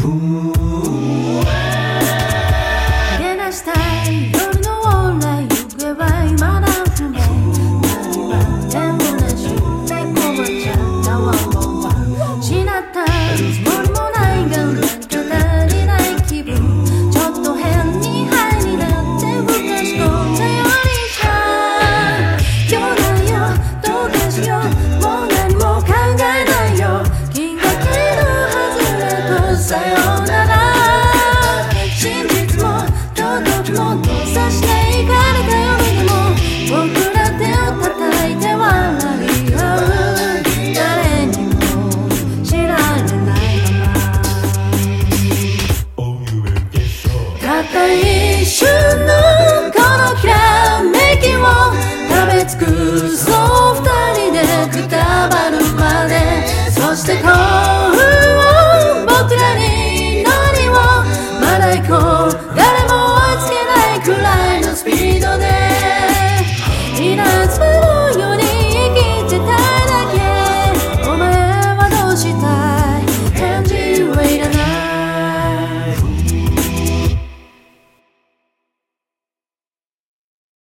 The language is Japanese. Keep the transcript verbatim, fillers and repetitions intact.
げ出したい夜の往来行方は未だ不明。何はでもなしで困っちゃったわわわ。失ったつもりもないがなんか足りない気分。ちょっと変にハイになってふかし込んだよりじゃ今日だよどうかしようもう何も考えないよ。銀河系の外れとさよなら。真実も道徳も閉ざしていかれた夜でも僕ら手を叩いて笑い合う。誰にも知られないままたった一瞬のこのきらめきを食べ尽くそう二人でくたばるまで。そして